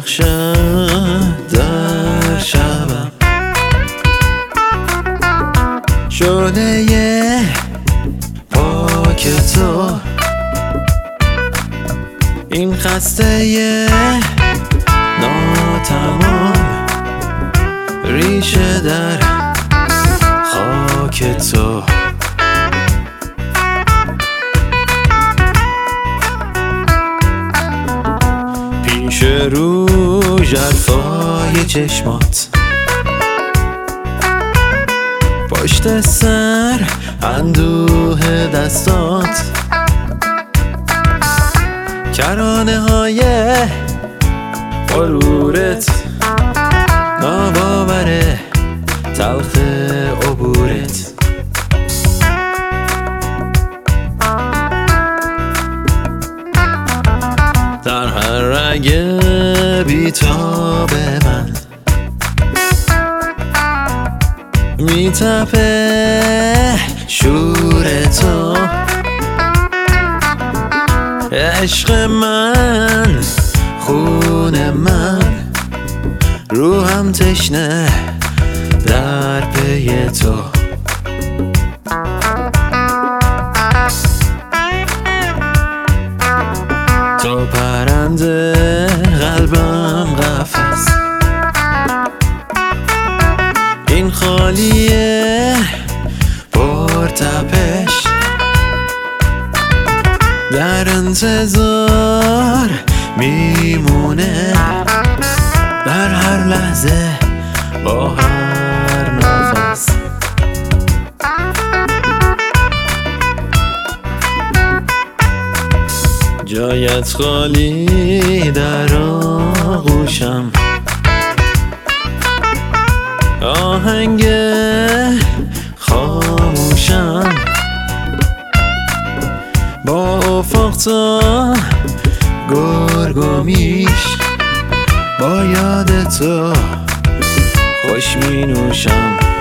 درخشد در شبم، شعله پاک تو این خسته ناتمام ریشه در خاک تو. پیش رو ژرفای چشمات، پشت سر اندوه دستات، کرانه های غرورت، ناباور تلخ عبورت. در هر رگ بیتاب من میتپه شور تو، عشق من، خون من، روحم تشنه در پی تو. تو پرنده قلبم قفس، این خالیه پر تپش، در انتظار میمونه در هر لحظه با هر نفس. جایت خالی در آغوشم، آهنگ خاموشم، با افق تا گرگ و میش، با یاد تو خوش می نوشم.